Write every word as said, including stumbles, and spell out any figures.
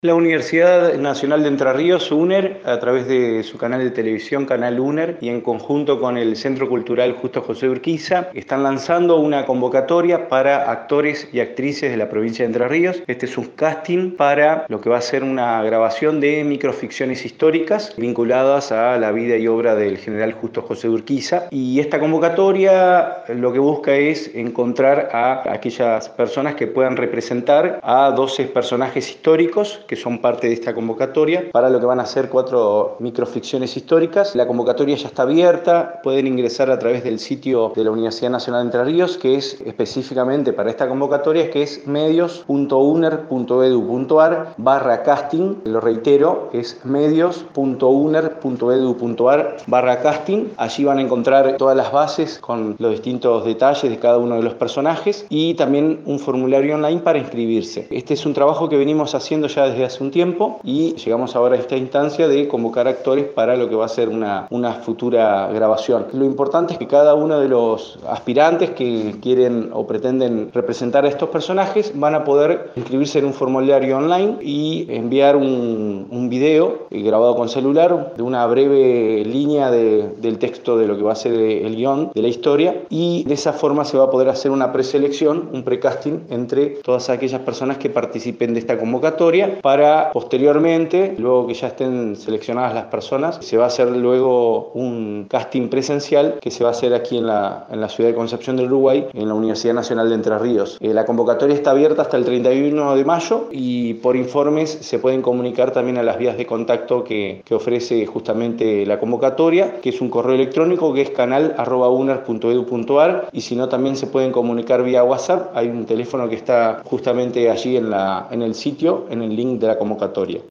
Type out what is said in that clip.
La Universidad Nacional de Entre Ríos, UNER, a través de su canal de televisión, Canal UNER, y en conjunto con el Centro Cultural Justo José Urquiza, están lanzando una convocatoria para actores y actrices de la provincia de Entre Ríos. Este es un casting para lo que va a ser una grabación de microficciones históricas vinculadas a la vida y obra del general Justo José Urquiza. Y esta convocatoria lo que busca es encontrar a aquellas personas que puedan representar a doce personajes históricos que son parte de esta convocatoria para lo que van a ser cuatro microficciones históricas. La convocatoria ya está abierta, pueden ingresar a través del sitio de la Universidad Nacional de Entre Ríos, que es específicamente para esta convocatoria, que es medios punto uner punto edu punto ar barra casting. Lo reitero, es medios punto uner punto edu punto ar barra casting. Allí van a encontrar todas las bases con los distintos detalles de cada uno de los personajes y también un formulario online para inscribirse. Este es un trabajo que venimos haciendo ya desde hace un tiempo y llegamos ahora a esta instancia de convocar actores para lo que va a ser una, una futura grabación. Lo importante es que cada uno de los aspirantes que quieren o pretenden representar a estos personajes van a poder inscribirse en un formulario online y enviar un, un video grabado con celular de una breve línea de, del texto de lo que va a ser el guión de la historia, y de esa forma se va a poder hacer una preselección, un precasting entre todas aquellas personas que participen de esta convocatoria, para posteriormente, luego que ya estén seleccionadas las personas, se va a hacer luego un casting presencial que se va a hacer aquí en la, en la ciudad de Concepción del Uruguay, en la Universidad Nacional de Entre Ríos. Eh, la convocatoria está abierta hasta el treinta y uno de mayo y por informes se pueden comunicar también a las vías de contacto que, que ofrece justamente la convocatoria, que es un correo electrónico que es canal arroba uner punto edu punto ar, y si no también se pueden comunicar vía WhatsApp. Hay un teléfono que está justamente allí en, la, en el sitio, en el link de la convocatoria.